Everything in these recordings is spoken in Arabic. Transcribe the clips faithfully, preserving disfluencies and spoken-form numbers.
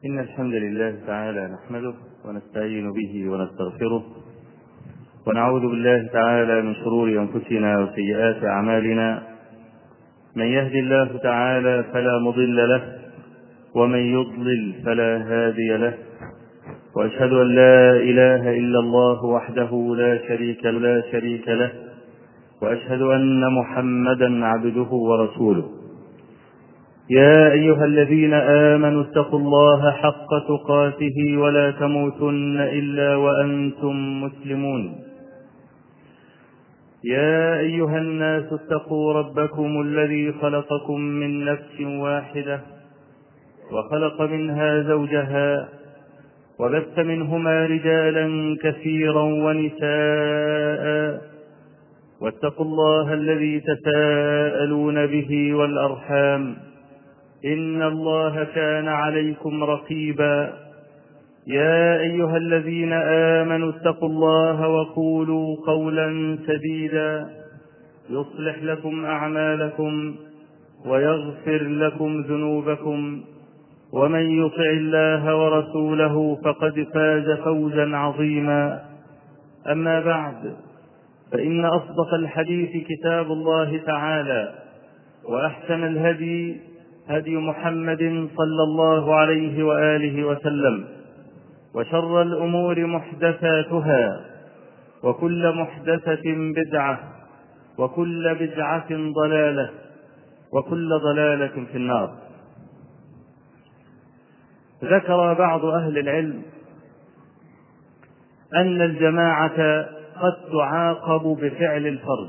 إن الحمد لله تعالى نحمده ونستعين به ونستغفره ونعوذ بالله تعالى من شرور أنفسنا وسيئات أعمالنا. من يهد الله تعالى فلا مضل له ومن يضلل فلا هادي له، وأشهد أن لا إله إلا الله وحده لا شريك لا شريك له، وأشهد أن محمدا عبده ورسوله. يا أيها الذين آمنوا اتقوا الله حق تقاته ولا تموتن إلا وأنتم مسلمون. يا أيها الناس اتقوا ربكم الذي خلقكم من نفس واحدة وخلق منها زوجها وبث منهما رجالا كثيرا ونساء، واتقوا الله الذي تساءلون به والأرحام إن الله كان عليكم رقيبا. يا أيها الذين آمنوا اتقوا الله وقولوا قولا سديدا يصلح لكم أعمالكم ويغفر لكم ذنوبكم، ومن يطع الله ورسوله فقد فاز فوزا عظيما. أما بعد، فإن أصدق الحديث كتاب الله تعالى، وأحسن الهدي هدي محمد صلى الله عليه وآله وسلم، وشر الأمور محدثاتها، وكل محدثة بدعة، وكل بدعة ضلالة، وكل ضلالة في النار. ذكر بعض أهل العلم أن الجماعة قد تعاقب بفعل الفرد،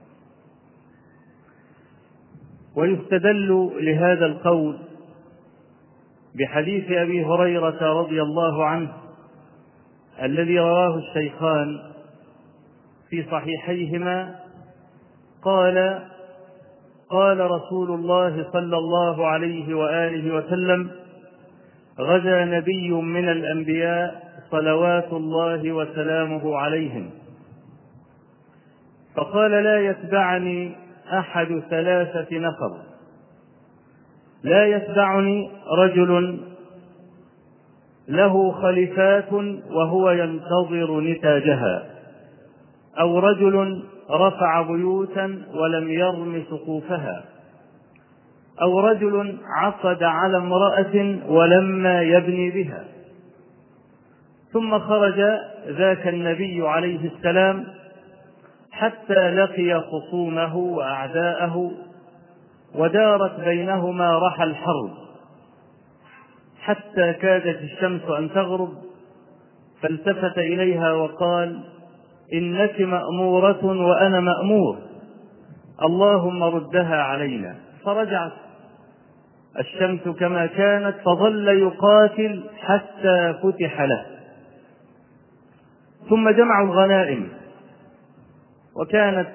ويستدل لهذا القول بحديث أبي هريرة رضي الله عنه الذي رواه الشيخان في صحيحيهما، قال: قال رسول الله صلى الله عليه وآله وسلم: غزا نبي من الأنبياء صلوات الله وسلامه عليهم، فقال: لا يتبعني أحد ثلاثة نفر. لا يتبعني رجل له خليفات وهو ينتظر نتاجها، أو رجل رفع بيوتا ولم يرم سقوفها، أو رجل عقد على امرأة ولما يبني بها. ثم خرج ذاك النبي عليه السلام حتى لقي خصومه وأعداءه، ودارت بينهما رحى الحرب، حتى كادت الشمس أن تغرب، فالتفت إليها وقال: إنك مأمورة وأنا مأمور، اللهم ردها علينا. فرجعت الشمس كما كانت، فظل يقاتل حتى فتح له. ثم جمعوا الغنائم، وكانت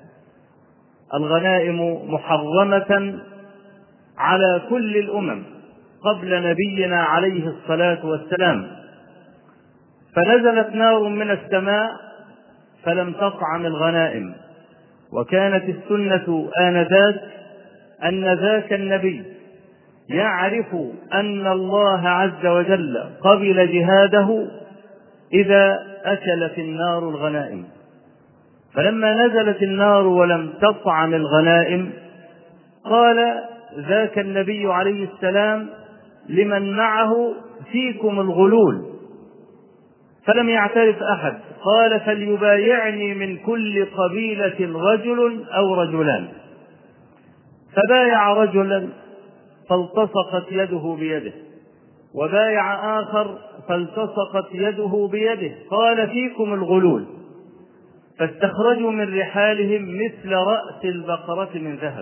الغنائم محرمة على كل الأمم قبل نبينا عليه الصلاة والسلام، فنزلت نار من السماء فلم تطعم الغنائم. وكانت السنة آنذاك أن ذاك النبي يعرف أن الله عز وجل قبل جهاده إذا أكلت النار الغنائم. فلما نزلت النار ولم تطعم الغنائم، قال ذاك النبي عليه السلام لمن معه: فيكم الغلول. فلم يعترف أحد، قال: فليبايعني من كل قبيلة رجل أو رجلان. فبايع رجلا فالتصقت يده بيده، وبايع آخر فالتصقت يده بيده، قال: فيكم الغلول. فاستخرجوا من رحالهم مثل رأس البقرة من ذهب.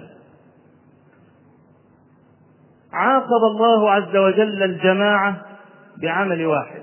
عاقب الله عز وجل الجماعة بعمل واحد.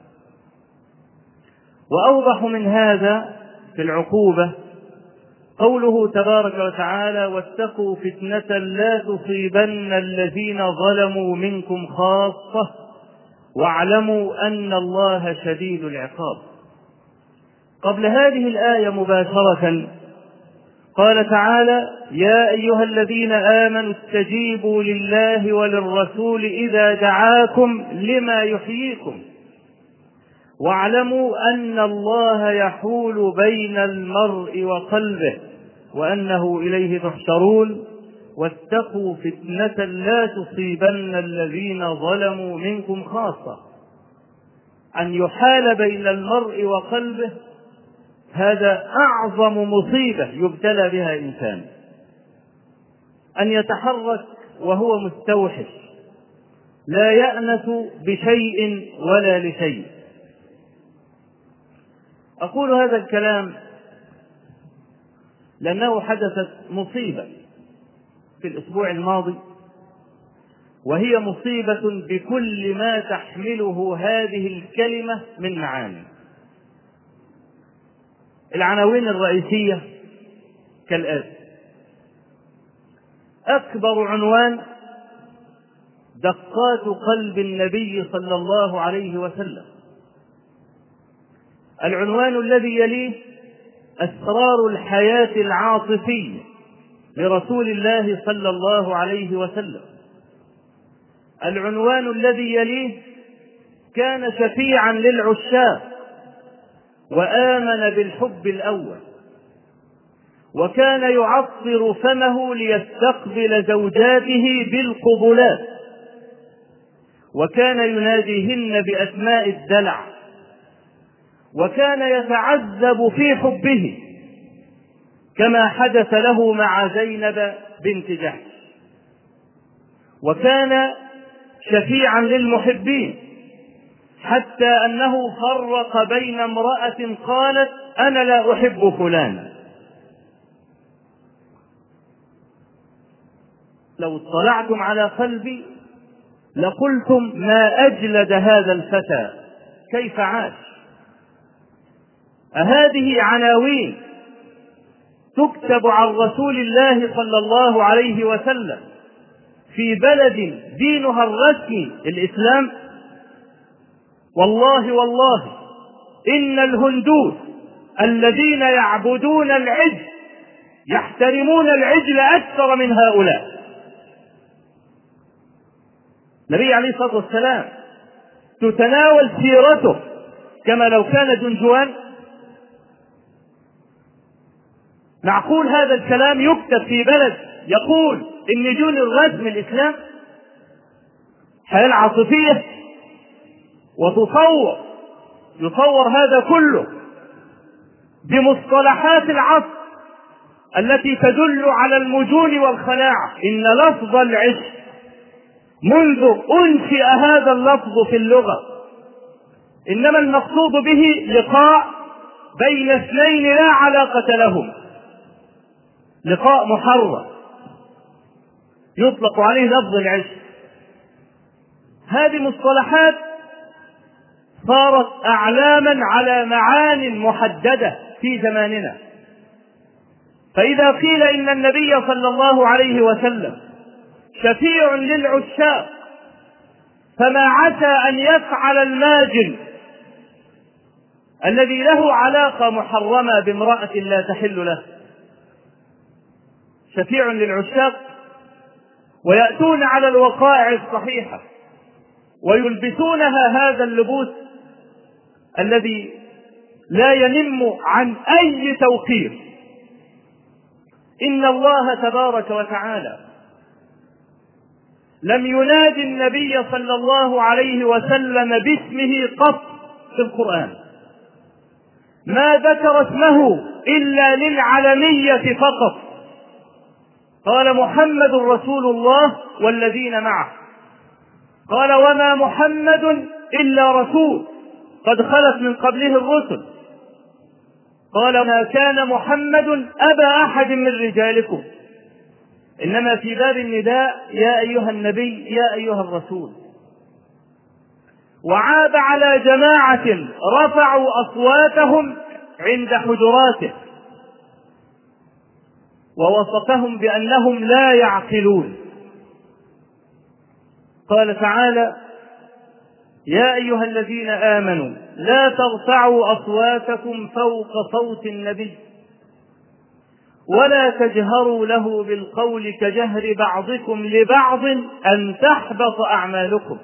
وأوضح من هذا في العقوبة قوله تبارك وتعالى: واتقوا فتنة لا تصيبن الذين ظلموا منكم خاصة واعلموا أن الله شديد العقاب. قبل هذه الآية مباشرة قال تعالى: يا أيها الذين آمنوا استجيبوا لله وللرسول إذا دعاكم لما يحييكم واعلموا أن الله يحول بين المرء وقلبه وأنه إليه تحشرون واتقوا فتنة لا تصيبن الذين ظلموا منكم خاصة. أن يحال بين المرء وقلبه هذا أعظم مصيبة يبتلى بها إنسان، أن يتحرك وهو مستوحش لا يأنس بشيء ولا لشيء. أقول هذا الكلام لأنه حدثت مصيبة في الأسبوع الماضي، وهي مصيبة بكل ما تحمله هذه الكلمة من معاني. العناوين الرئيسية كالآتي: أكبر عنوان: دقات قلب النبي صلى الله عليه وسلم. العنوان الذي يليه: أسرار الحياة العاطفية لرسول الله صلى الله عليه وسلم. العنوان الذي يليه: كان شفيعا للعشاق وآمن بالحب الأول، وكان يعطر فمه ليستقبل زوجاته بالقبلات، وكان يناديهن بأسماء الدلع، وكان يتعذب في حبه كما حدث له مع زينب بنت جحش، وكان شفيعا للمحبين حتى أنه فرق بين امرأة قالت: أنا لا أحب فلانا. لو اطلعتم على قلبي لقلتم ما أجلد هذا الفتى، كيف عاش؟ أهذه عناوين تكتب عن رسول الله صلى الله عليه وسلم في بلد دينها الرسمي الإسلام؟ والله والله إن الهندوس الذين يعبدون العجل يحترمون العجل أكثر من هؤلاء. النبي عليه الصلاة والسلام تتناول سيرته كما لو كان دنجوان. معقول هذا الكلام يكتب في بلد يقول إن دين الرسم الإسلام؟ حياة عاطفية، وتصور يصور هذا كله بمصطلحات العصر التي تدل على المجون والخلاعة. إن لفظ العشق منذ أنشئ هذا اللفظ في اللغة إنما المقصود به لقاء بين اثنين لا علاقة لهم، لقاء محرم يطلق عليه لفظ العشق. هذه مصطلحات صارت أعلاما على معان محددة في زماننا. فإذا قيل إن النبي صلى الله عليه وسلم شفيع للعشاق، فما عسى أن يفعل الماجن الذي له علاقة محرمة بامرأة لا تحل له؟ شفيع للعشاق، ويأتون على الوقائع الصحيحة ويلبسونها هذا اللبوس الذي لا ينم عن أي توقير. إن الله تبارك وتعالى لم ينادي النبي صلى الله عليه وسلم باسمه قط في القرآن، ما ذكر اسمه إلا للعلمية فقط. قال: محمد رسول الله والذين معه. قال: وما محمد إلا رسول قد خلت من قبله الرسل. قال: ما كان محمد أبا أحد من رجالكم، إنما في باب النداء: يا أيها النبي يا أيها الرسول. وعاب على جماعة رفعوا أصواتهم عند حجراته ووصفهم بأنهم لا يعقلون. قال تعالى: يا أيها الذين آمنوا لا ترفعوا أصواتكم فوق صوت النبي ولا تجهروا له بالقول كجهر بعضكم لبعض أن تحبط أعمالكم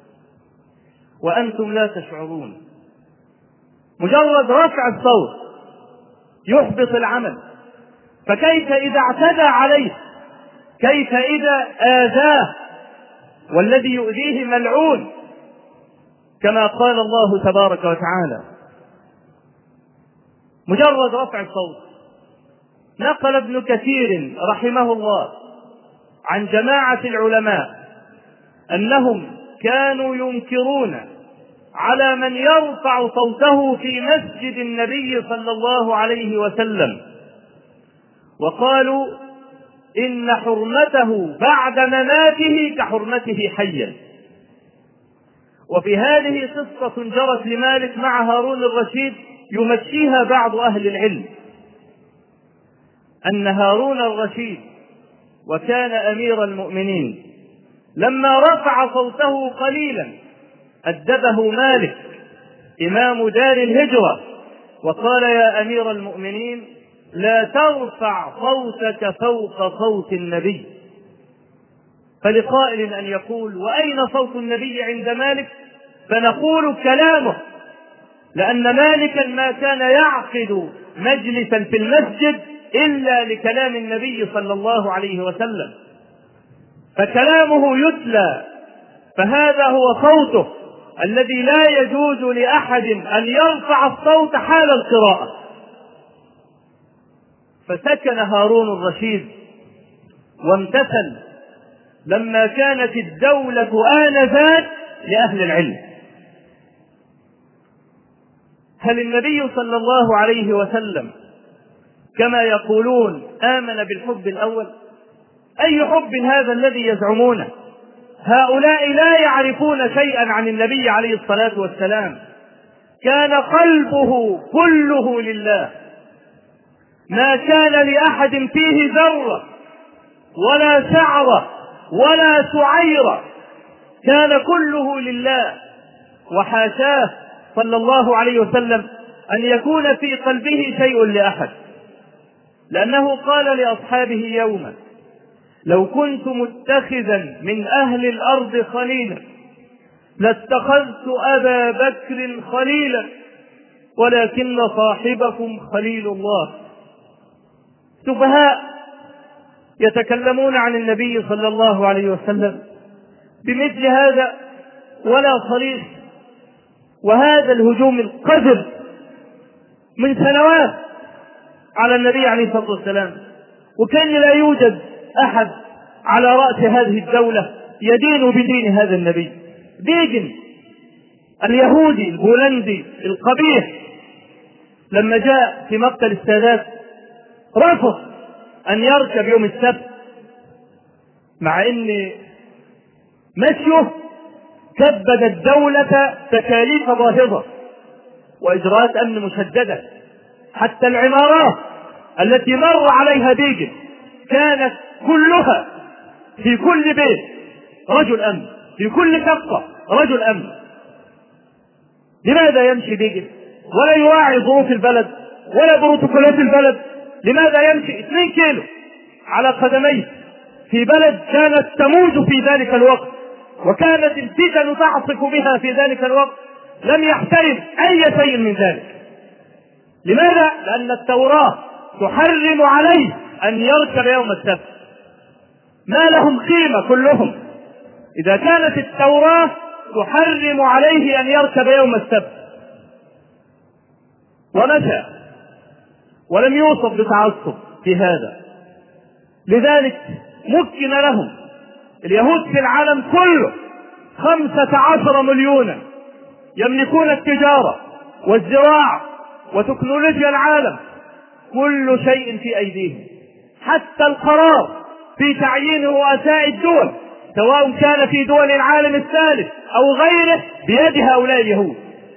وأنتم لا تشعرون. مجرد رفع الصوت يحبط العمل، فكيف إذا اعتدى عليه؟ كيف إذا آذاه؟ والذي يؤذيه ملعون كما قال الله تبارك وتعالى. مجرد رفع الصوت. نقل ابن كثير رحمه الله عن جماعة العلماء أنهم كانوا ينكرون على من يرفع صوته في مسجد النبي صلى الله عليه وسلم، وقالوا إن حرمته بعد مماته كحرمته حيا. وفي هذه قصة جرت لمالك مع هارون الرشيد يمشيها بعض أهل العلم، أن هارون الرشيد وكان أمير المؤمنين لما رفع صوته قليلا أدبه مالك إمام دار الهجرة وقال: يا أمير المؤمنين لا ترفع صوتك فوق صوت النبي. فلقائل أن يقول: وأين صوت النبي عند مالك؟ فنقول: كلامه، لأن مالكا ما كان يعقد مجلسا في المسجد إلا لكلام النبي صلى الله عليه وسلم، فكلامه يتلى، فهذا هو صوته الذي لا يجوز لأحد أن يرفع الصوت حال القراءة. فسكن هارون الرشيد وامتثل لما كانت الدولة آنذاك لأهل العلم. هل النبي صلى الله عليه وسلم كما يقولون آمن بالحب الأول؟ أي حب هذا الذي يزعمونه؟ هؤلاء لا يعرفون شيئا عن النبي عليه الصلاة والسلام. كان قلبه كله لله، ما كان لأحد فيه ذرة ولا شعرة ولا سعيرة، كان كله لله. وحاشاه صلى الله عليه وسلم أن يكون في قلبه شيء لأحد، لأنه قال لأصحابه يوما: لو كنت متخذا من أهل الأرض خليلا لاتخذت أبا بكر خليلا ولكن صاحبكم خليل الله. سفهاء يتكلمون عن النبي صلى الله عليه وسلم بمثل هذا ولا صريح. وهذا الهجوم القذر من سنوات على النبي عليه الصلاة والسلام، وكان لا يوجد أحد على رأس هذه الدولة يدين بدين هذا النبي. ديجن اليهودي البولندي القبيح لما جاء في مقتل السادات رفض أن يركب يوم السبت، مع أن مشيه كبد الدولة تكاليف باهظة وإجراءات أمن مشددة. حتى العمارات التي مر عليها ديجن كانت كلها في كل بيت رجل أمن، في كل شقة رجل أمن. لماذا يمشي ديجن ولا يراعي ظروف البلد ولا بروتوكولات البلد؟ لماذا يمشي اثنين كيلو على قدميه في بلد كانت تموج في ذلك الوقت وكانت الفتن تعصف بها في ذلك الوقت؟ لم يحترم أي شيء من ذلك. لماذا؟ لأن التوراة تحرم عليه أن يركب يوم السبت. ما لهم قيمة كلهم إذا كانت التوراة تحرم عليه أن يركب يوم السبت. ومشى ولم يوصف بتعصب في هذا. لذلك مكن لهم اليهود في العالم كله خمسة عشر مليونا يملكون التجارة والزراعة وتكنولوجيا العالم، كل شيء في أيديهم، حتى القرار في تعيين رؤساء الدول سواء كان في دول العالم الثالث أو غيره بيد هؤلاء اليهود.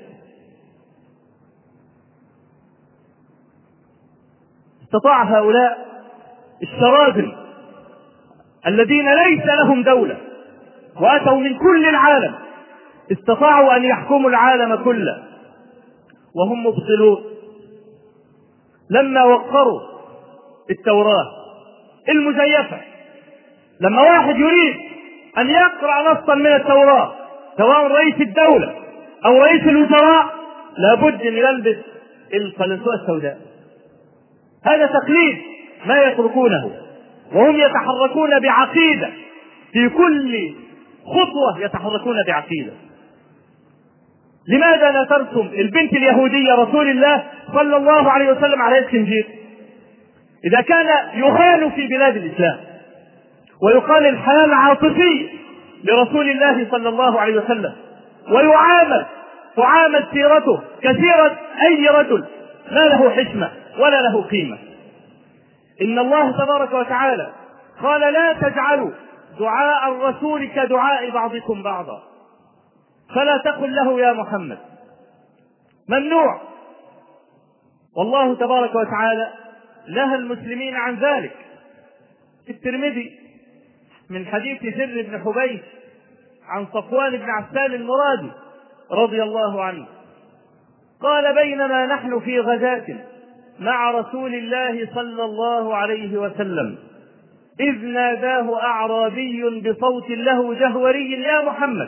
استطاع هؤلاء الشراذم الذين ليس لهم دولة وأتوا من كل العالم، استطاعوا أن يحكموا العالم كله وهم مبطلون. لما وقروا التوراة المزيفة. لما واحد يريد أن يقرأ نصا من التوراة سواء رئيس الدولة أو رئيس الوزراء لابد أن يلبس القلنسوة السوداء. هذا تقليد ما يتركونه، وهم يتحركون بعقيدة، في كل خطوة يتحركون بعقيدة. لماذا لا ترسم البنت اليهودية رسول الله صلى الله عليه وسلم على الخنزير؟ إذا كان يهان في بلاد الإسلام ويقال الحياة العاطفية لرسول الله صلى الله عليه وسلم ويعامل تعامل سيرته كسيرة أي رجل ما له حشمة ولا له قيمة. إن الله تبارك وتعالى قال لا تجعلوا دعاء الرسول كدعاء بعضكم بعضا، فلا تقل له يا محمد، ممنوع. والله تبارك وتعالى نهى المسلمين عن ذلك. في الترمذي من حديث سر بن حبيش عن صفوان بن عسال المرادي رضي الله عنه قال بينما نحن في غزاة مع رسول الله صلى الله عليه وسلم إذ ناداه أعرابي بصوت له جهوري يا محمد،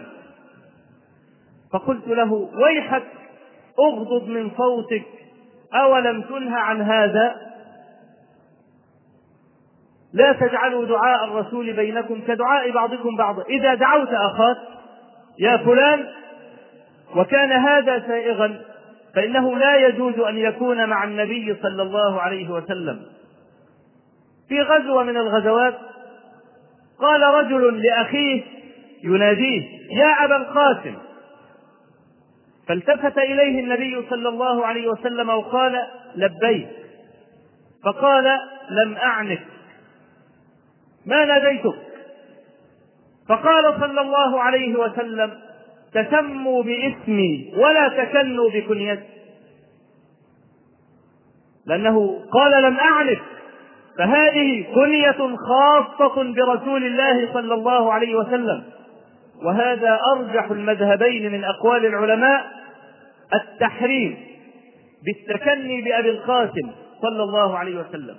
فقلت له ويحك اغضض من صوتك أولم تنهى عن هذا؟ لا تجعلوا دعاء الرسول بينكم كدعاء بعضكم بعضا. إذا دعوت أخاك يا فلان وكان هذا سائغا فإنه لا يجوز أن يكون مع النبي صلى الله عليه وسلم. في غزوة من الغزوات قال رجل لأخيه يناديه يا أبا القاسم، فالتفت إليه النبي صلى الله عليه وسلم وقال لبيك، فقال لم أعنك، ما ناديتك؟ فقال صلى الله عليه وسلم تسموا باسمي ولا تكنوا بكنيتي، لأنه قال لم أعنك، فهذه كنية خاصة برسول الله صلى الله عليه وسلم. وهذا أرجح المذهبين من أقوال العلماء التحريم بالتكني بأبي القاسم صلى الله عليه وسلم.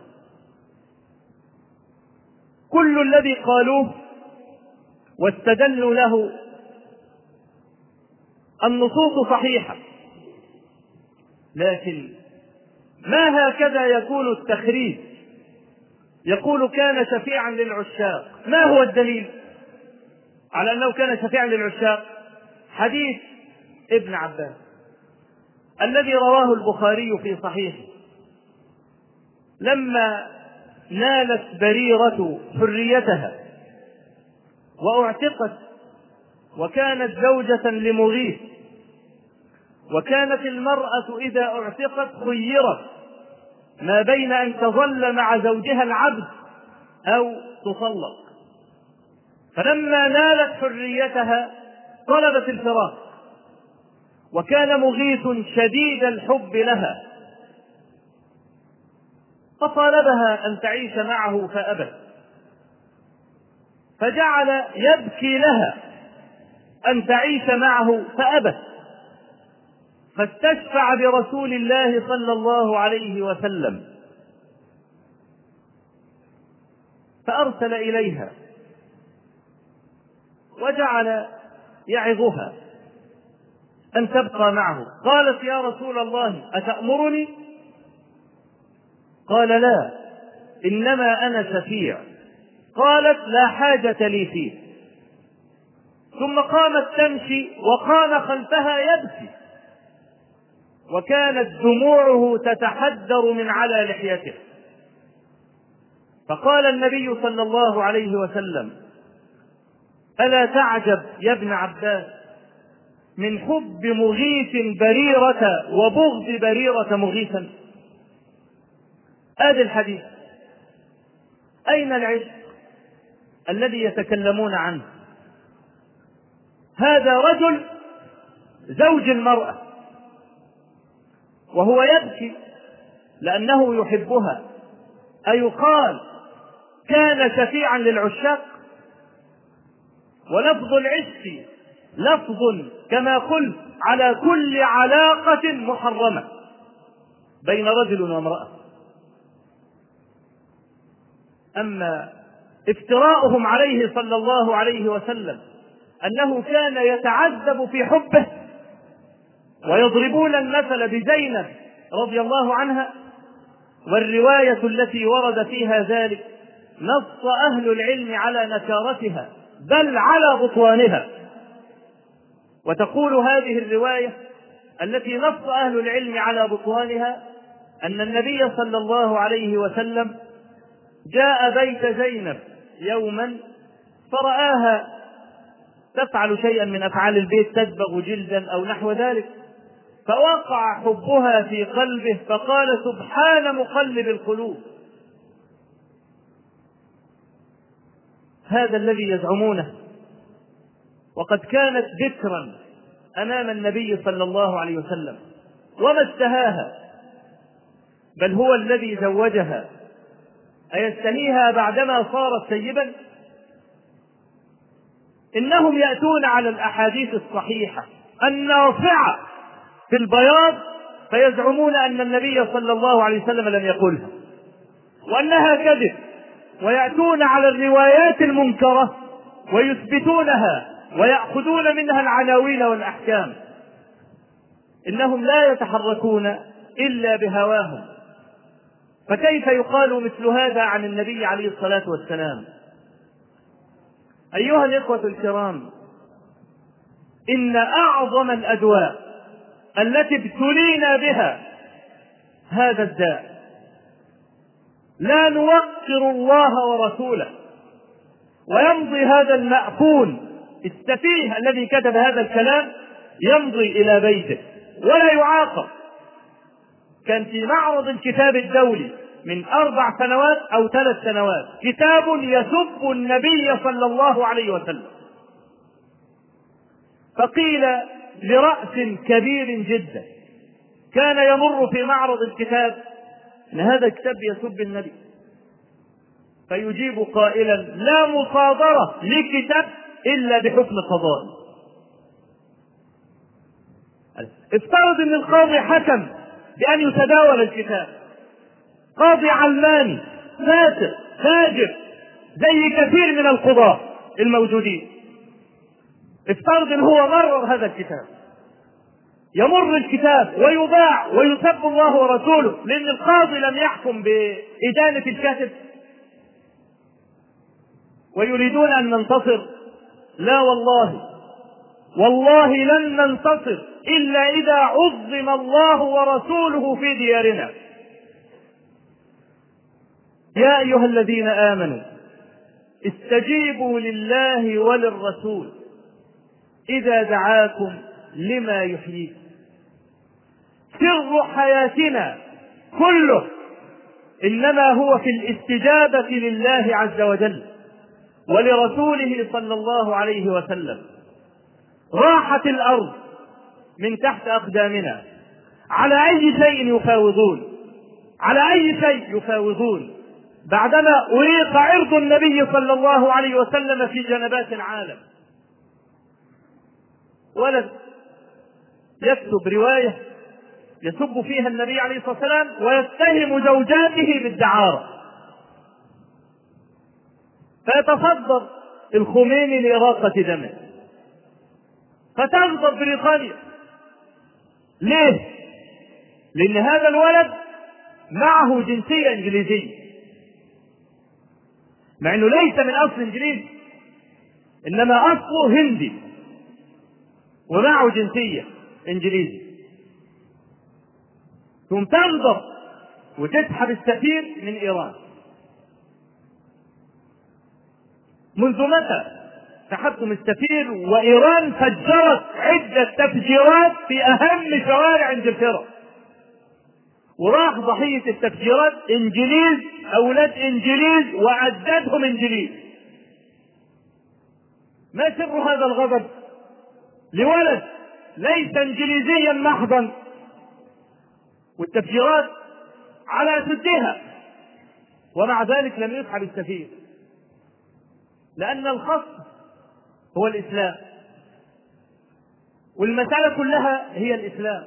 كل الذي قالوه واستدلوا له النصوص صحيحة، لكن ما هكذا يكون التخريج. يقول كان شفيعا للعشاق، ما هو الدليل على أنه كان شفيعا للعشاق؟ حديث ابن عباس الذي رواه البخاري في صحيحه لما نالت بريرة حريتها وأعتقت وكانت زوجة لمغيث، وكانت المرأة إذا اعتقت خيرت ما بين أن تظل مع زوجها العبد أو تطلق، فلما نالت حريتها طلبت الفراق، وكان مغيث شديد الحب لها فطالبها أن تعيش معه فأبت، فجعل يبكي لها أن تعيش معه فأبت، فاستشفع برسول الله صلى الله عليه وسلم فأرسل إليها وجعل يعظها أن تبقى معه. قالت يا رسول الله أتأمرني؟ قال لا، إنما أنا شفيع. قالت لا حاجة لي فيه. ثم قامت تمشي وقام خلفها يبكي، وكانت دموعه تتحدر من على لحيته. فقال النبي صلى الله عليه وسلم ألا تعجب يا ابن عباس من حب مغيث بريرة وبغض بريرة مغيثا؟ هذا الحديث. أين العشق الذي يتكلمون عنه؟ هذا رجل زوج المرأة وهو يبكي لأنه يحبها، أيقال كان شفيعا للعشاق؟ ولفظ العشق لفظ كما قلت على كل علاقة محرمة بين رجل وامرأة. أما افتراؤهم عليه صلى الله عليه وسلم أنه كان يتعذب في حبه ويضربون المثل بزينب رضي الله عنها، والرواية التي ورد فيها ذلك نص أهل العلم على نكارتها بل على بطلانها. وتقول هذه الرواية التي نص أهل العلم على بطلانها أن النبي صلى الله عليه وسلم جاء بيت زينب يوما فرآها تفعل شيئا من أفعال البيت، تدبغ جلدا أو نحو ذلك، فوقع حبها في قلبه فقال سبحان مقلب القلوب. هذا الذي يزعمونه، وقد كانت ذكرا أمام النبي صلى الله عليه وسلم وما اشتهاها، بل هو الذي زوجها، أيستهيها بعدما صارت سيبا؟ إنهم يأتون على الأحاديث الصحيحة الناصعة في البياض فيزعمون أن النبي صلى الله عليه وسلم لم يقلها وأنها كذب، ويأتون على الروايات المنكرة ويثبتونها ويأخذون منها العناوين والأحكام. إنهم لا يتحركون إلا بهواهم، فكيف يقال مثل هذا عن النبي عليه الصلاة والسلام؟ أيها الإخوة الكرام، إن أعظم الأدواء التي ابتلينا بها هذا الداء. لا نوقر الله ورسوله، ويمضي هذا المأفون السفيه الذي كتب هذا الكلام يمضي إلى بيته ولا يعاقب. كان في معرض الكتاب الدولي من أربع سنوات أو ثلاث سنوات كتاب يسب النبي صلى الله عليه وسلم، فقيل لرأس كبير جدا كان يمر في معرض الكتاب أن هذا الكتاب يسب النبي، فيجيب قائلا لا مصادرة لكتاب إلا بحكم قضائي. افترض أن القاضي حكم بأن يتداول الكتاب، قاضي علماني فاسق فاجر زي كثير من القضاة الموجودين، افترض أن هو مرر هذا الكتاب، يمر الكتاب ويباع ويسب الله ورسوله لأن القاضي لم يحكم بإدانة الكاتب، ويريدون أن ننتصر. لا والله، والله لن ننتصر إلا إذا عظم الله ورسوله في ديارنا. يا أيها الذين آمنوا استجيبوا لله وللرسول إذا دعاكم لما يحييكم. سر حياتنا كله إنما هو في الاستجابة لله عز وجل ولرسوله صلى الله عليه وسلم. راحت الأرض من تحت أقدامنا، على أي شيء يفاوضون، على أي شيء يفاوضون بعدما أريق عرض النبي صلى الله عليه وسلم في جنبات العالم. ولد يكتب رواية يسب فيها النبي عليه الصلاة والسلام ويتهم زوجاته بالدعارة، فيتصدر الخميني لإراقة دمه، فتغضب بريطانيا. ليه؟ لأن هذا الولد معه جنسية إنجليزية، مع أنه ليس من أصل إنجليزي إنما أصله هندي ومعه جنسية إنجليزي، ثم تغضب وتسحب السفير من إيران. منذ متى سحبتم السفير وإيران فجرت عدة تفجيرات في أهم شوارع إنجلترا، وراح ضحية التفجيرات إنجليز، أولاد إنجليز، وعددهم إنجليز. ما سر هذا الغضب لولد ليس إنجليزيا محضا، والتفجيرات على سدها، ومع ذلك لم يسحب السفير؟ لأن الخصم هو الإسلام، والمسألة كلها هي الإسلام.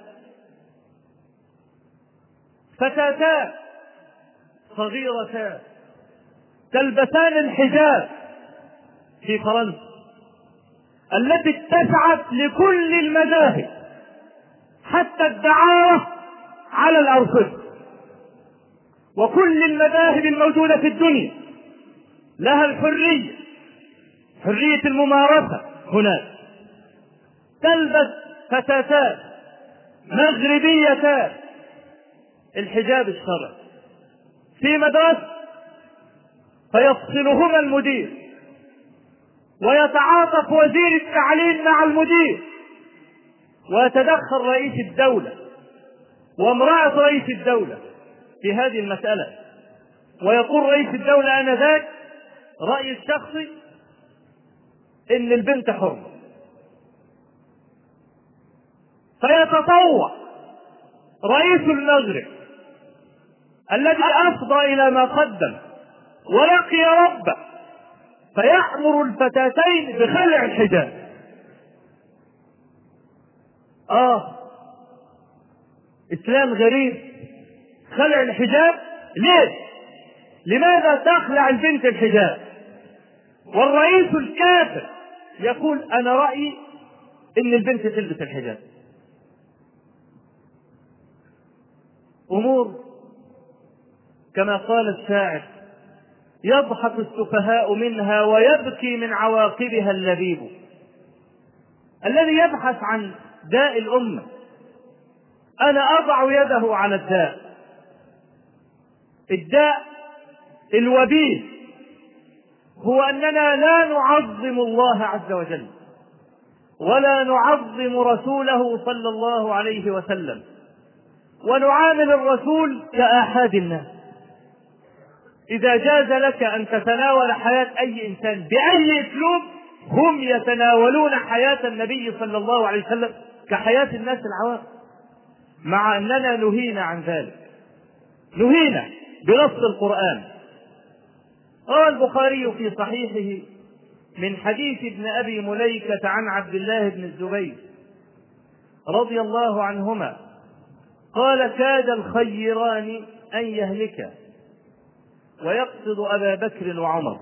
فتاتان صغيرتان تلبسان الحجاب في فرنسا التي اتسعت لكل المذاهب حتى الدعارة على الأرصفة، وكل المذاهب الموجودة في الدنيا لها الحرية، حرية الممارسة. هناك تلبس فتاتان مغربيتان الحجاب الشرعي في مدرسة، فيفصلهما المدير، ويتعاطف وزير التعليم مع المدير، ويتدخل رئيس الدولة وامرأة رئيس الدولة في هذه المسألة، ويقول رئيس الدولة آنذاك رأيي الشخصي إن البنت حرة، فيتطوع رئيس المغرب الذي أفضى إلى ما قدم ولقي ربه فيأمر الفتاتين بخلع الحجاب. آه إسلام غريب، خلع الحجاب ليه؟ لماذا تخلع البنت الحجاب؟ والرئيس الكافر يقول أنا رأيي إن البنت تلبس الحجاب. أمور كما قال الشاعر يضحك السفهاء منها ويبكي من عواقبها اللبيب. الذي يبحث عن داء الأمة أنا أضع يده على الداء، الداء الوبيل هو أننا لا نعظم الله عز وجل ولا نعظم رسوله صلى الله عليه وسلم، ونعامل الرسول كآحاد الناس. إذا جاز لك أن تتناول حياة أي إنسان بأي أسلوب، هم يتناولون حياة النبي صلى الله عليه وسلم كحياة الناس العوام، مع أننا نهينا عن ذلك، نهينا بنص القرآن. روى البخاري في صحيحه من حديث ابن أبي مليكة عن عبد الله بن الزبير رضي الله عنهما قال كاد الخيران أن يهلكا، ويقصد أبا بكر وعمر،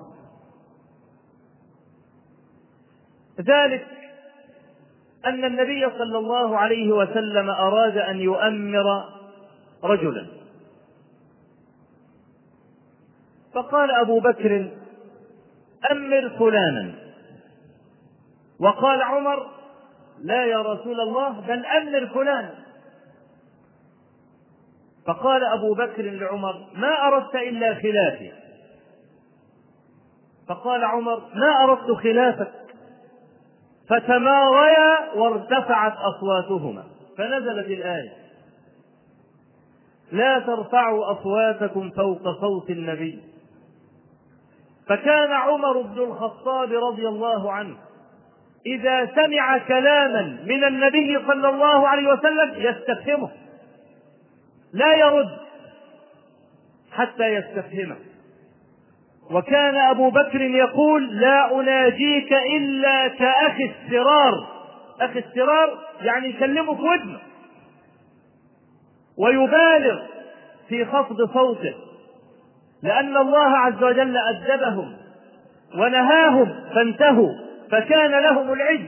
ذلك أن النبي صلى الله عليه وسلم أراد أن يؤمر رجلا، فقال أبو بكر أمر فلانا، وقال عمر لا يا رسول الله بل أمر فلانا، فقال أبو بكر لعمر ما أردت إلا خلافي، فقال عمر ما أردت خلافك، فتماويا وارتفعت أصواتهما، فنزلت الآية لا ترفعوا أصواتكم فوق صوت النبي. فكان عمر بن الخطاب رضي الله عنه إذا سمع كلاما من النبي صلى الله عليه وسلم يستفهمه، لا يرد حتى يستفهمه. وكان أبو بكر يقول لا أناجيك إلا كأخي السرار، أخي السرار يعني يكلمه في ودنه، ويبالغ في خفض صوته، لأن الله عز وجل أدبهم ونهاهم فانتهوا، فكان لهم العز.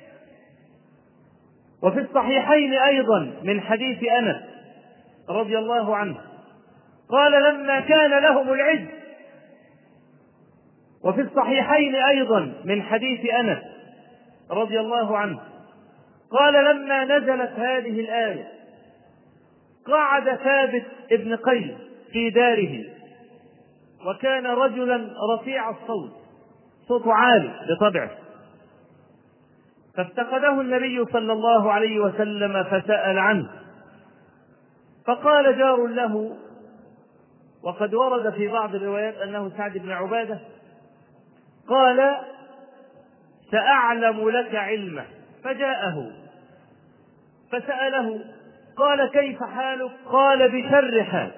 وفي الصحيحين أيضا من حديث أنس رضي الله عنه قال لما كان لهم العز، وفي الصحيحين أيضا من حديث أنس رضي الله عنه قال لما نزلت هذه الآية قعد ثابت ابن قيس في داره، وكان رجلا رفيع الصوت، صوته عالي بطبعه، فافتقده النبي صلى الله عليه وسلم فسأل عنه، فقال جار له، وقد ورد في بعض الروايات أنه سعد بن عبادة، قال سأعلم لك علمه، فجاءه فسأله قال كيف حالك؟ قال بشر حال.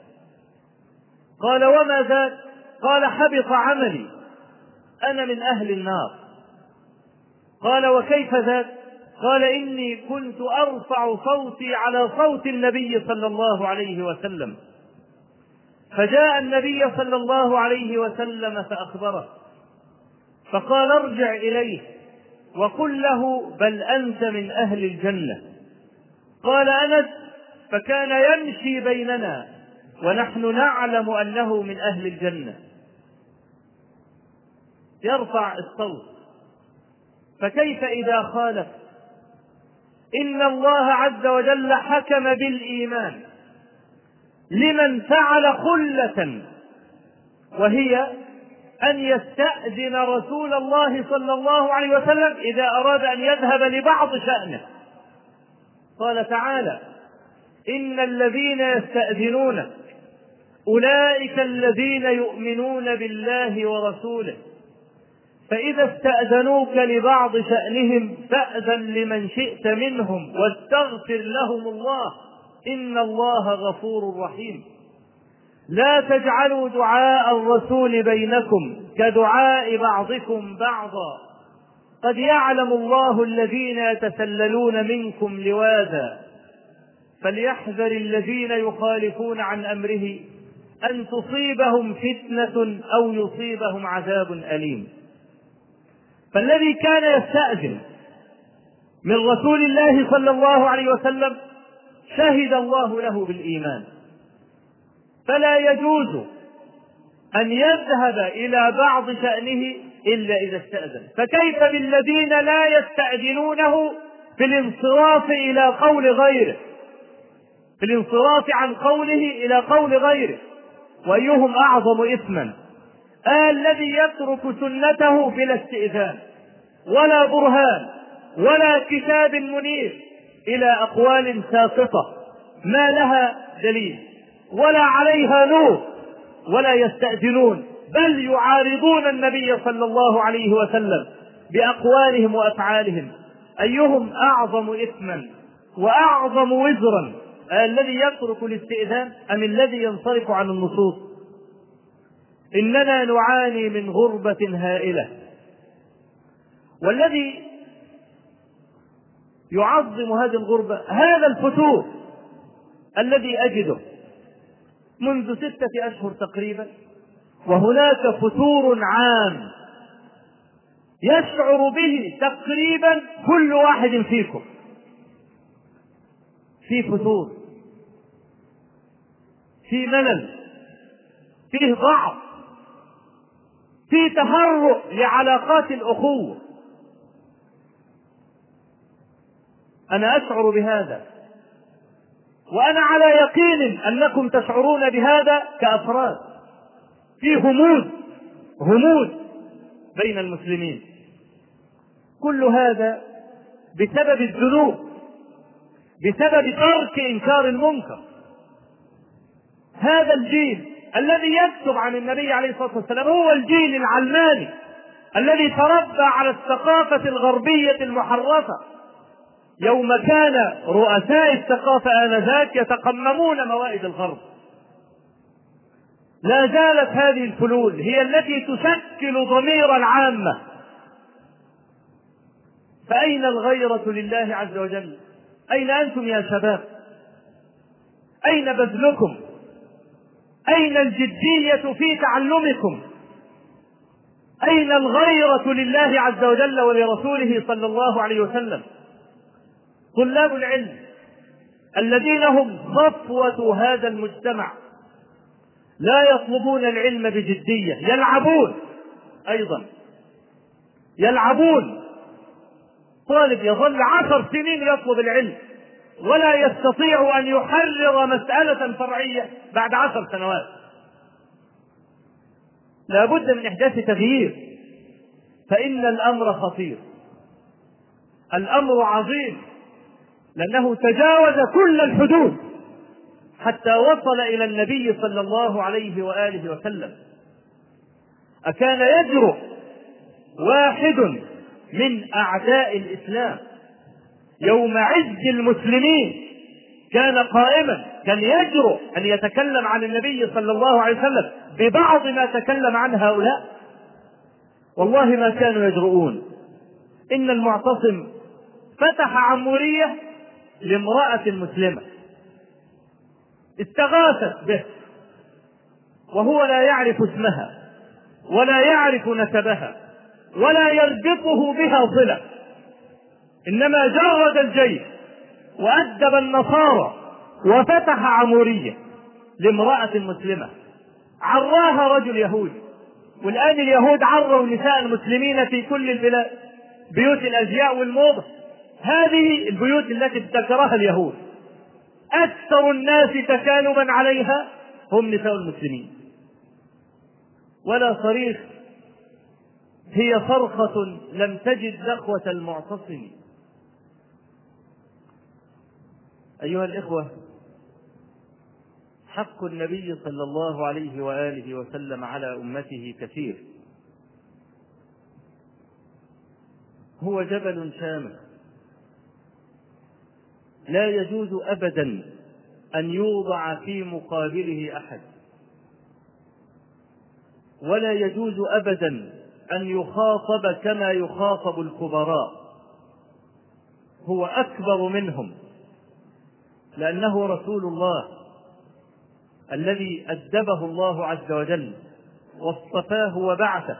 قال وما ذاك؟ قال حبط عملي، أنا من أهل النار. قال وكيف ذاك؟ قال إني كنت أرفع صوتي على صوت النبي صلى الله عليه وسلم، فجاء النبي صلى الله عليه وسلم فأخبره، فقال ارجع إليه وقل له بل أنت من أهل الجنة. قال أنس فكان يمشي بيننا ونحن نعلم أنه من أهل الجنة، يرفع الصوت. فكيف إذا خالف؟ إن الله عز وجل حكم بالإيمان لمن فعل خلة، وهي أن يستأذن رسول الله صلى الله عليه وسلم إذا أراد أن يذهب لبعض شأنه. قال تعالى: إن الذين يستأذنون أولئك الذين يؤمنون بالله ورسوله، فإذا استأذنوك لبعض شأنهم فأذن لمن شئت منهم واستغفر لهم الله إن الله غفور رحيم. لا تجعلوا دعاء الرسول بينكم كدعاء بعضكم بعضا، قد يعلم الله الذين يتسللون منكم لواذا، فليحذر الذين يخالفون عن أمره أن تصيبهم فتنة أو يصيبهم عذاب أليم. فالذي كان يستأذن من رسول الله صلى الله عليه وسلم شهد الله له بالإيمان، فلا يجوز أن يذهب إلى بعض شأنه إلا إذا استأذن. فكيف بالذين لا يستأذنونه في الانصراف إلى قول غيره، في الانصراف عن قوله إلى قول غيره؟ وأيهم أعظم إثما؟ آه الذي يترك سنته بلا استئذان ولا برهان ولا كتاب منير إلى أقوال ساقطة ما لها دليل ولا عليها نور، ولا يستأذنون بل يعارضون النبي صلى الله عليه وسلم بأقوالهم وأفعالهم. أيهم أعظم إثما وأعظم وزرا، الذي يترك الاستئذان أم الذي ينصرف عن النصوص؟ إننا نعاني من غربة هائلة، والذي يعظم هذه الغربة هذا الفتور الذي أجده منذ ستة أشهر تقريبا، وهناك فتور عام يشعر به تقريبا كل واحد فيكم. في فتور، في ملل، فيه ضعف، في تهرؤ لعلاقات الأخوة. أنا أشعر بهذا، وأنا على يقين أنكم تشعرون بهذا كأفراد. في همود همود بين المسلمين، كل هذا بسبب الذنوب، بسبب ترك إنكار المنكر. هذا الجيل الذي يكتب عن النبي عليه الصلاة والسلام هو الجيل العلماني الذي تربى على الثقافة الغربية المحرفة. يوم كان رؤساء الثقافة آنذاك يتقممون موائد الغرب، لا زالت هذه الفلول هي التي تشكل ضمير العامة. فأين الغيرة لله عز وجل؟ أين أنتم يا شباب؟ أين بذلكم؟ أين الجدية في تعلمكم؟ أين الغيرة لله عز وجل ولرسوله صلى الله عليه وسلم؟ طلاب العلم الذين هم صفوة هذا المجتمع لا يطلبون العلم بجدية، يلعبون أيضا، يلعبون. طالب يظل عشر سنين يطلب العلم ولا يستطيع أن يحرر مسألة فرعية بعد عشر سنوات. لا بد من إحداث تغيير، فإن الأمر خطير، الأمر عظيم، لأنه تجاوز كل الحدود حتى وصل إلى النبي صلى الله عليه وآله وسلم. أكان يجرؤ واحد من أعداء الإسلام يوم عز المسلمين كان قائما، كان يجرؤ أن يتكلم عن النبي صلى الله عليه وسلم ببعض ما تكلم عن هؤلاء؟ والله ما كانوا يجرؤون. إن المعتصم فتح عمورية لامرأة مسلمة، استغاثت به وهو لا يعرف اسمها ولا يعرف نسبها ولا يربطه بها صلة، إنما جرد الجيش وأدب النصارى وفتح عمورية لامرأة مسلمة عراها رجل يهودي. والآن اليهود عروا نساء المسلمين في كل البلاد، بيوت الأزياء والموضة، هذه البيوت التي ابتكرها اليهود أكثر الناس تكالبا عليها هم نساء المسلمين. ولا صريخ، هي صرخة لم تجد لخوة المعتصم. أيها الإخوة، حق النبي صلى الله عليه وآله وسلم على أمته كثير، هو جبل شامخ لا يجوز أبدا أن يوضع في مقابله أحد، ولا يجوز أبدا أن يخاطب كما يخاطب الكبراء، هو أكبر منهم، لأنه رسول الله الذي أدبه الله عز وجل واصطفاه وبعثه.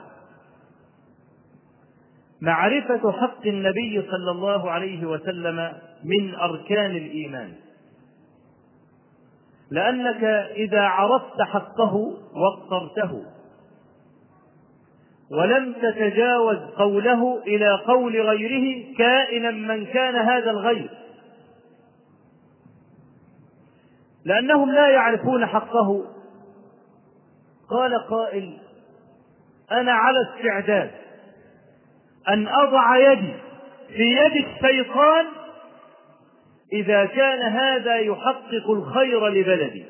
معرفة حق النبي صلى الله عليه وسلم من أركان الإيمان، لأنك إذا عرفت حقه وقرته ولم تتجاوز قوله إلى قول غيره كائنا من كان هذا الغير، لأنهم لا يعرفون حقه. قال قائل: أنا على استعداد أن أضع يدي في يد الشيطان إذا كان هذا يحقق الخير لبلدي.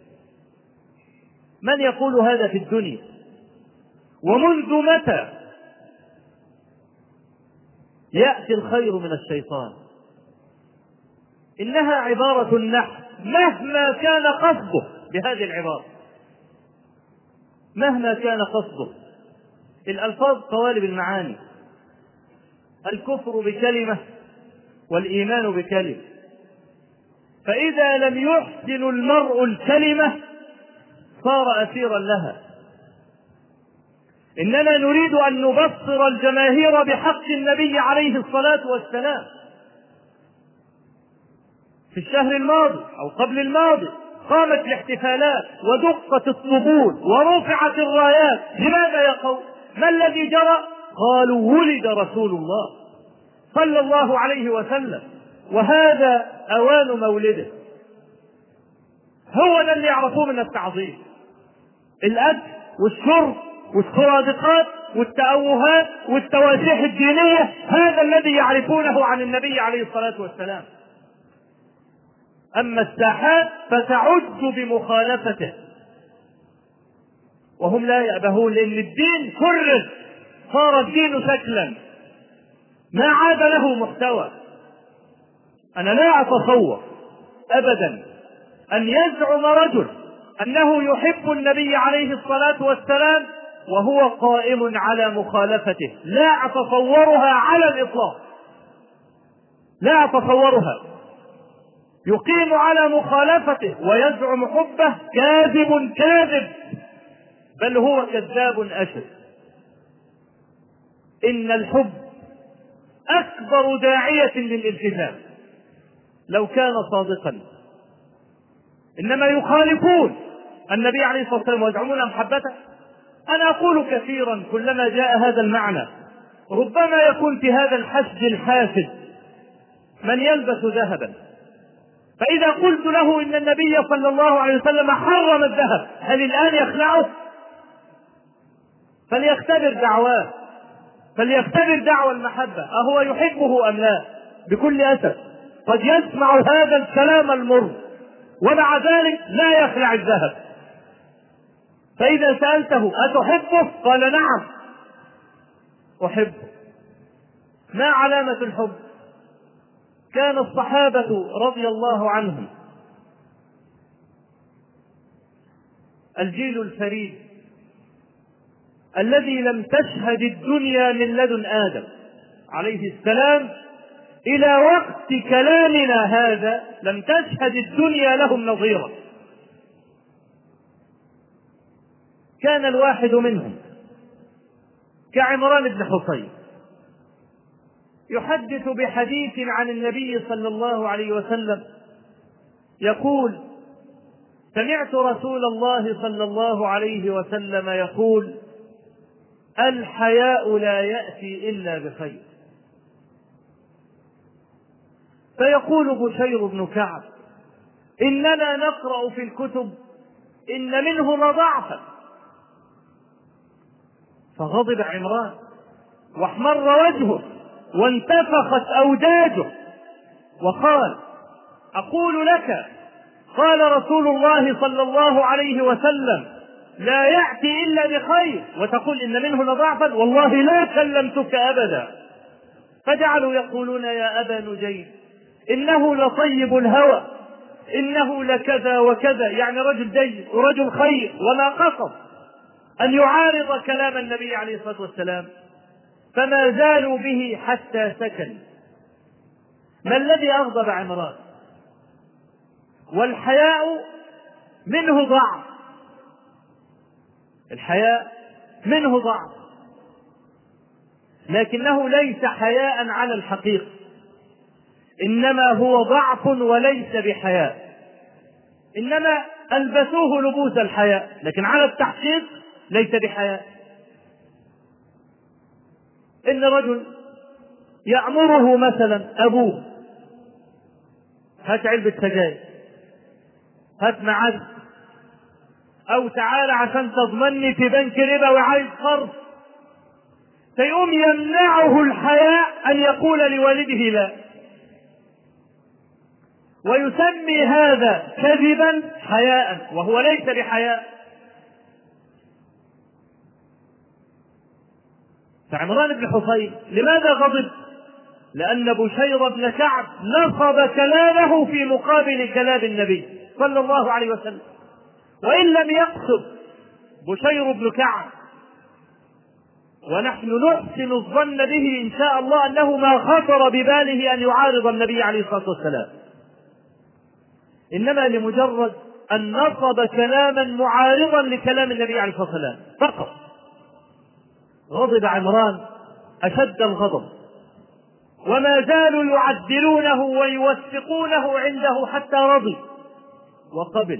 من يقول هذا في الدنيا؟ ومنذ متى يأتي الخير من الشيطان؟ إنها عبارة النحو، مهما كان قصده بهذه العبارة، مهما كان قصده. الألفاظ قوالب المعاني، الكفر بكلمة والإيمان بكلمة، فإذا لم يحسن المرء الكلمة صار أسيرا لها. إننا نريد أن نبصر الجماهير بحق النبي عليه الصلاة والسلام. في الشهر الماضي أو قبل الماضي قامت الاحتفالات ودقت الطبول ورفعت الرايات. لماذا يا قوم؟ ما الذي جرى؟ قالوا: ولد رسول الله صلى الله عليه وسلم، وهذا أوان مولده. هو ده اللي يعرفوه من التعظيم، الأكل والشرب والسرادقات والتأوهات والتواشيح الدينية، هذا الذي يعرفونه عن النبي عليه الصلاة والسلام. أما الساحات فتعج بمخالفته، وهم لا يأبهون، لأن الدين كرر، صار الدين شكلا ما عاد له محتوى. أنا لا أتصور أبدا أن يزعم رجل أنه يحب النبي عليه الصلاة والسلام وهو قائم على مخالفته، لا أتصورها على الإطلاق، لا أتصورها. يقيم على مخالفته ويزعم حبه، كاذب كاذب، بل هو كذاب أشر. إن الحب أكبر داعية للالتزام لو كان صادقا، إنما يخالفون النبي عليه الصلاة والسلام ويزعمون محبته. أنا أقول كثيرا كلما جاء هذا المعنى، ربما يكون في هذا الحشد الحاسد من يلبس ذهبا، فإذا قلت له إن النبي صلى الله عليه وسلم حرم الذهب، هل الآن يخلعه؟ فليختبر دعواه، فليختبر دعوى المحبة، أهو يحبه أم لا؟ بكل أسف قد يسمع هذا الكلام المر ومع ذلك لا يخلع الذهب. فإذا سألته: أتحبه؟ قال: نعم أحبه. ما علامة الحب؟ كان الصحابة رضي الله عنهم الجيل الفريد الذي لم تشهد الدنيا من لدن آدم عليه السلام إلى وقت كلامنا هذا، لم تشهد الدنيا لهم نظيرا. كان الواحد منهم كعمران بن حصين يحدث بحديث عن النبي صلى الله عليه وسلم يقول: سمعت رسول الله صلى الله عليه وسلم يقول: الحياء لا يأتي إلا بخير. فيقول بشير بن كعب: إننا نقرأ في الكتب إن منه لضعفا. فغضب عمران واحمر وجهه وانتفخت أوداجه وقال: أقول لك قال رسول الله صلى الله عليه وسلم: لا يأتي إلا بخير، وتقول إن منه لضعفا؟ والله لا كلمتك أبدا. فجعلوا يقولون: يا أبا نجيب إنه لطيب الهوى، إنه لكذا وكذا، يعني رجل دين ورجل خير، وما قصد أن يعارض كلام النبي عليه الصلاة والسلام. فما زالوا به حتى سكن. ما الذي أغضب عمران؟ والحياء منه ضعف، الحياء منه ضعف، لكنه ليس حياء على الحقيقة، إنما هو ضعف وليس بحياء، إنما ألبسوه لبوس الحياء، لكن على التحقيق ليس بحياء. إن رجل يأمره مثلا أبوه: هات علبة سجاير، هات معاد، أو تعال عشان تضمني في بنك ربا وعايز قرض، فيقوم يمنعه الحياء أن يقول لوالده لا، ويسمي هذا كذبا حياء وهو ليس بحياء. فعمران بن حصين لماذا غضب؟ لأن بشير بن كعب نصب كلامه في مقابل كلام النبي صلى الله عليه وسلم. وإن لم يقصد بشير بن كعب، ونحن نحسن الظن به إن شاء الله أنه ما خطر بباله أن يعارض النبي عليه الصلاة والسلام، إنما لمجرد أن نصب كلاما معارضا لكلام النبي عليه الصلاة والسلام فقط. غضب عمران أشد الغضب، وما زالوا يعدلونه ويوثقونه عنده حتى رضي وقبل.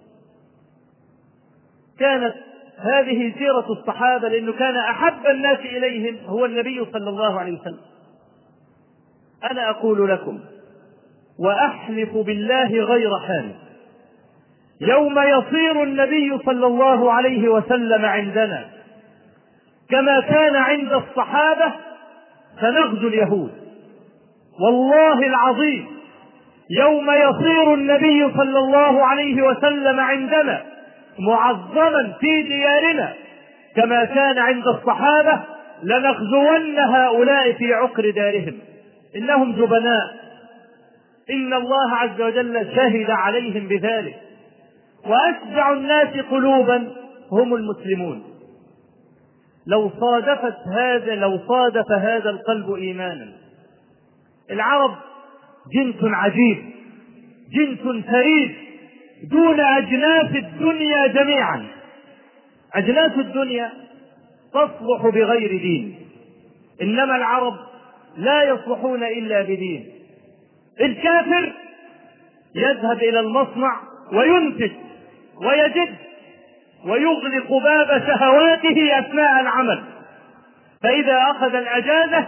كانت هذه سيرة الصحابة، لأنه كان أحب الناس إليهم هو النبي صلى الله عليه وسلم. أنا أقول لكم وأحلف بالله غير حالف: يوم يصير النبي صلى الله عليه وسلم عندنا كما كان عند الصحابة سنغزو اليهود. والله العظيم يوم يصير النبي صلى الله عليه وسلم عندنا معظما في ديارنا كما كان عند الصحابة لنغزون هؤلاء في عقر دارهم. إنهم جبناء، إن الله عز وجل شهد عليهم بذلك. وأشجع الناس قلوبا هم المسلمون. لو صادفت هذا لو صادف هذا القلب إيمانا. العرب جنس عجيب، جنس فريد دون أجناس الدنيا جميعا. أجناس الدنيا تصلح بغير دين، إنما العرب لا يصلحون إلا بدين. الكافر يذهب إلى المصنع وينتج ويجد ويغلق باب شهواته أثناء العمل، فإذا أخذ الأجازة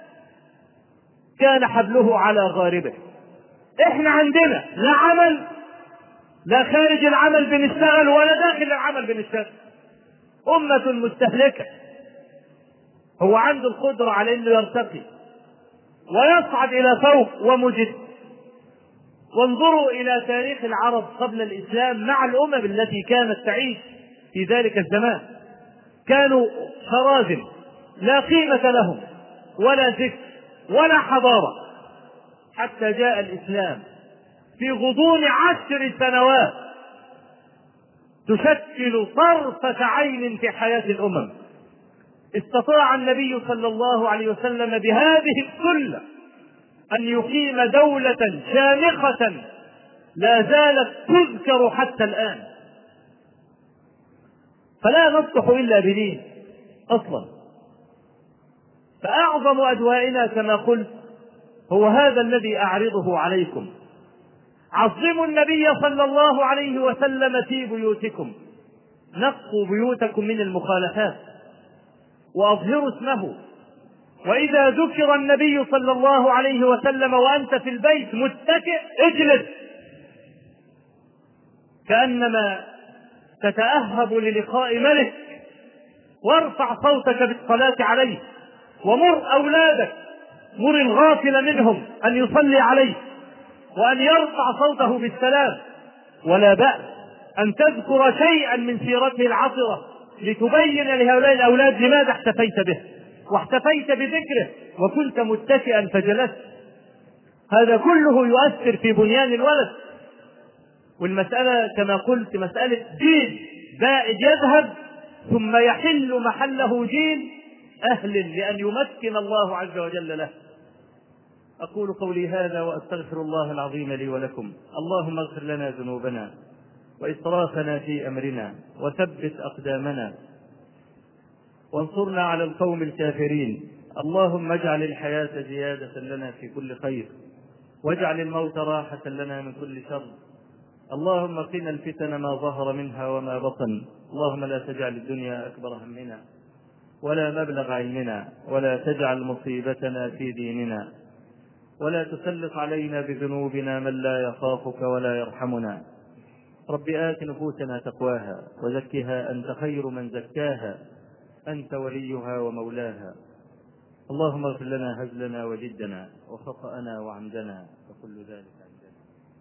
كان حبله على غاربه. إحنا عندنا لا عمل، لا خارج العمل بنشتغل ولا داخل العمل بنشتغل. أمة مستهلكة. هو عنده القدرة على أنه يرتقي ويصعد إلى فوق ومجد. وانظروا إلى تاريخ العرب قبل الإسلام مع الأمم التي كانت تعيش في ذلك الزمان. كانوا خراذل لا قيمة لهم ولا ذكر ولا حضارة، حتى جاء الإسلام في غضون عشر سنوات تشكل طرفة عين في حياة الأمم. استطاع النبي صلى الله عليه وسلم بهذه السلة أن يقيم دولة شامخة لا زالت تذكر حتى الآن. فلا نصلح إلا بدين أصلا. فأعظم أدوائنا كما قلت هو هذا الذي أعرضه عليكم. عظموا النبي صلى الله عليه وسلم في بيوتكم، نقوا بيوتكم من المخالفات وأظهروا اسمه. وإذا ذكر النبي صلى الله عليه وسلم وأنت في البيت متكئ اجلس كأنما تتأهب للقاء ملك، وارفع صوتك بالصلاة عليه، ومر أولادك، مر الغافل منهم أن يصلي عليه وأن يرفع صوته بالسلام. ولا بأس أن تذكر شيئا من سيرته العطرة لتبين لهؤلاء الأولاد لماذا احتفيت به واحتفيت بذكره وكنت متكئا فجلست. هذا كله يؤثر في بنيان الولد. والمسألة كما قلت مسألة جيل بائد يذهب ثم يحل محله جيل أهل لأن يمكن الله عز وجل له. أقول قولي هذا وأستغفر الله العظيم لي ولكم. اللهم اغفر لنا ذنوبنا وإسرافنا في أمرنا وثبت أقدامنا وانصرنا على القوم الكافرين. اللهم اجعل الحياة زيادة لنا في كل خير واجعل الموت راحة لنا من كل شر. اللهم قنا الفتن ما ظهر منها وما بطن. اللهم لا تجعل الدنيا أكبر همنا ولا مبلغ علمنا ولا تجعل مصيبتنا في ديننا ولا تسلط علينا بذنوبنا من لا يخافك ولا يرحمنا. رب آت نفوسنا تقواها وزكها أنت خير من زكاها أنت وليها ومولاها. اللهم اغفر لنا هزلنا وجدنا وخطأنا وعمدنا وكل ذلك عندنا.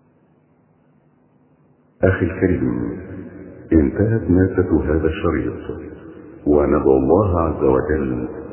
أخي الكريم، انتهت مادة هذا الشريط، وندعو الله عز وجل